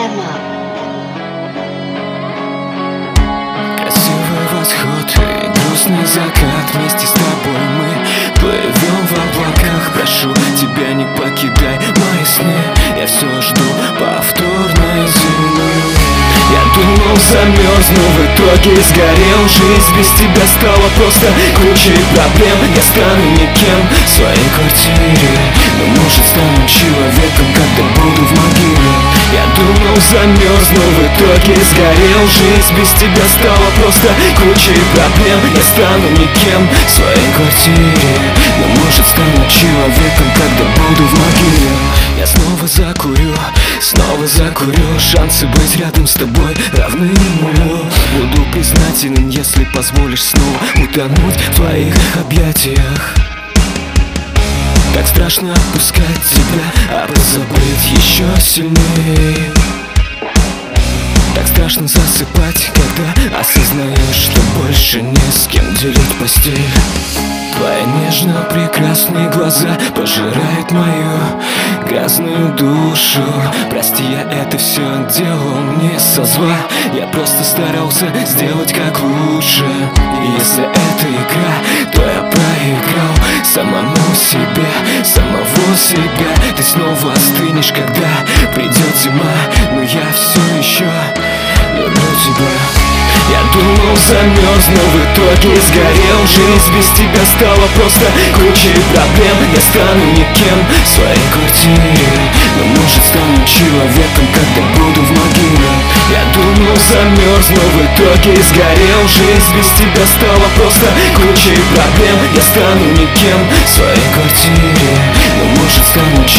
Эмма. Красивый восход и грустный закат. Вместе с тобой мы плывем в облаках. Прошу тебя, не покидай мои сны. Я все жду повторной зимы. Я думал, замерзну, в итоге сгорел. Жизнь без тебя стала просто кучей проблем. Я стану никем в своей квартире, но может стану человеком, когда буду в могиле. Я думал, замерзну, в итоге сгорел. Жизнь без тебя стала просто кучей проблем. Я стану никем в своей квартире, но может стану человеком, когда буду в могиле. Я снова закурю. Шансы быть рядом с тобой равны нулю. Буду признателен, если позволишь снова утонуть в твоих объятиях. Так страшно отпускать тебя, а позабыть еще сильнее. Так страшно засыпать, когда осознаешь, что больше не с кем делить постель. Твои нежно-прекрасные глаза пожирают мою грязную душу. Прости, я это все делал не со зла. Я просто старался сделать как лучше. И если это игра, то я проиграл самому себе, самого себя. Ты снова остынешь, когда придет зима, но я все еще люблю тебя. Я думал, замерзну, в итоге сгорел. Жизнь без тебя стала просто кучей проблем. Я стану никем в своей квартире, но может стану человеком, когда буду в могиле. Я думал, замерзну, в итоге сгорел. Жизнь без тебя стала просто кучей проблем. Я стану никем в своей квартире, но может стану человеком,